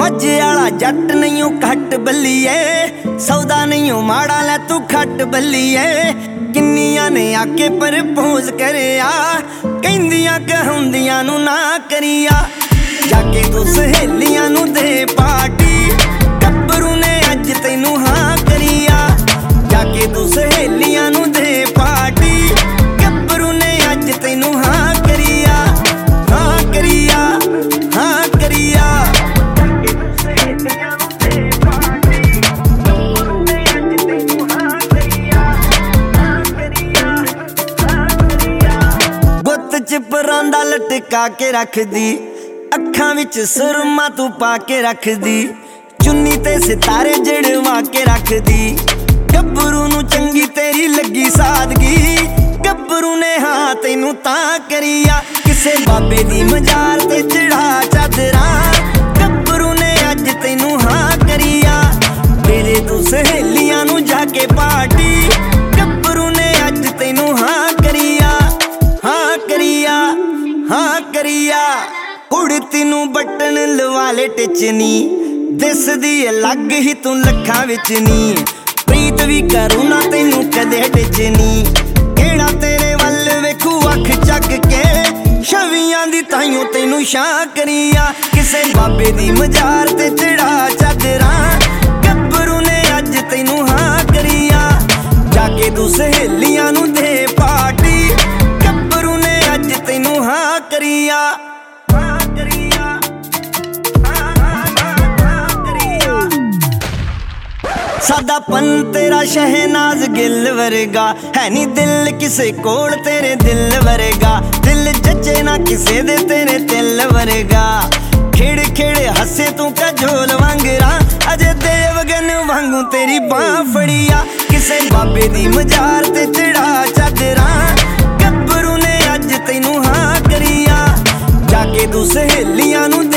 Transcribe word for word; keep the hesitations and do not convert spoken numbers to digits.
माझे वाला जट नहीं घट बल्लीए, सौदा नहीं माड़ा लै तू खट बल्लीए। किन्नियां ने आके प्रपोज करिया, कहंदियां कहंदियां नू ना करिया। जाके तू सहेलियां नू दे पार्टी, टब्बरू ने अज तैनू हाँ करिया। जाके तू सहेलियां नू दे पार्टी, टब्बरू ने अज तैनू हाँ करिया। हाँ करिया, हाँ करिया। परांदा लटका के रख दी, अखां विच सुरमा तू पा के रख दी। चुन्नी ते सितारे जड़वा के रख दी, गब्बरू नू चंगी तेरी लगी सादगी। गब्बरू ने हाँ तैनू तां करिया, किसे बाबे दी मजार ते चढ़ा चादरा। गब्बरू ने अज तैनू हाँ करिया, तेरे तू सहेलियां नू जाके पार्टी। गब्बरू ने अज तैनू हाँ करिया, हाँ करिया, हाँ करिया। कुड़ती नू बटन लवा ले टिचनी, दिसदी अलग ही तू लखां विच नी। प्रीत भी करूं ना तैनू कदे टिचनी, केड़ा तेरे वल वेखू अख चक के। छवियां दी ताइयों तैनू शां करिया, किसे बाबे दी मजार ते चढ़ा चादरा। गब्बरू ने अज तैनू हाँ करिया, जाके तू सहेलियां नू दे पार्टी। गब्बरू ने अज तैनू हाँ करिया, हाँ करिया, हाँ हाँ करिया। सादापन तेरा शहनाज गिल वर्गा, है नी दिल किसे कोल तेरे दिल वर्गा। दिल जचे ना किसे दे तेरे दिल वर्गा। खिड़ खिड़ हसे तू कजोल वांगरा, अजे देवगन वांगू तेरी बां फड़िया। किसे बाबे दी मजार ते चढ़ा चादरा। गब्बरू ने अज तैनू हाँ करिया, जाके तू सहेलियां नू